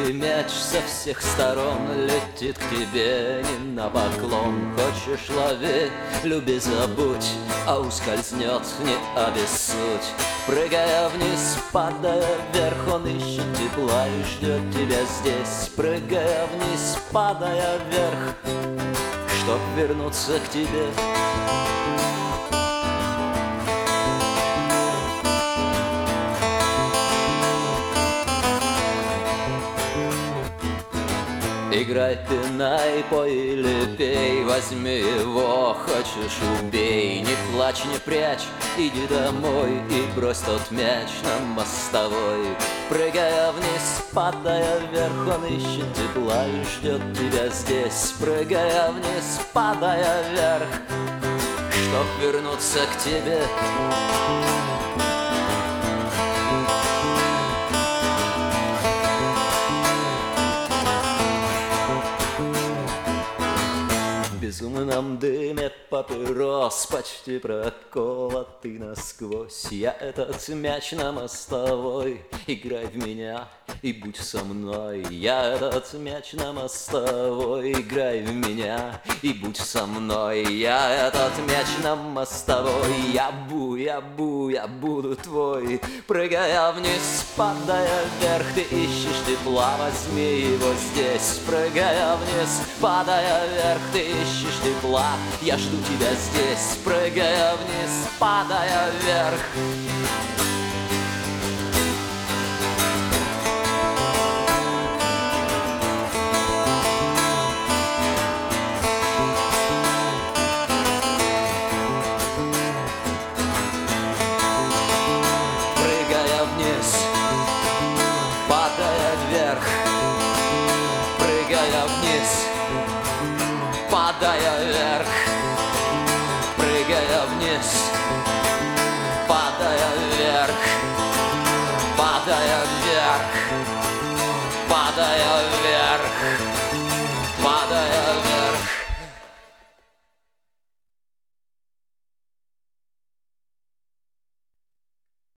и мяч со всех сторон летит к тебе не на поклон. Хочешь — лови, люби, забудь, а ускользнет — не обессудь. Прыгая вниз, падая вверх, он ищет тепла и ждет тебя здесь. Прыгая вниз, падая вверх, чтоб вернуться к тебе. Играй, пинай, пой или пей, возьми его, хочешь — убей. Не плачь, не прячь, иди домой и брось тот мяч на мостовой. Прыгая вниз, падая вверх, он ищет тепла и ждет тебя здесь. Прыгая вниз, падая вверх, чтоб вернуться к тебе. В безумном дыме папирос, почти проколотый насквозь. Я этот мяч на мостовой, играй в меня и будь со мной. Я этот мяч на мостовой, играй в меня и будь со мной. Я этот мяч на мостовой, я буду твой. Прыгая вниз, падая вверх, ты ищешь тепла, возьми его здесь. Прыгая вниз, падая вверх, ты ищешь тепла, я жду тебя здесь. Прыгая вниз, падая вверх. Прыгая вниз, падая вверх. Прыгая вниз, падая вверх. Прыгая вниз, падая вверх. Падая вверх, падая вверх.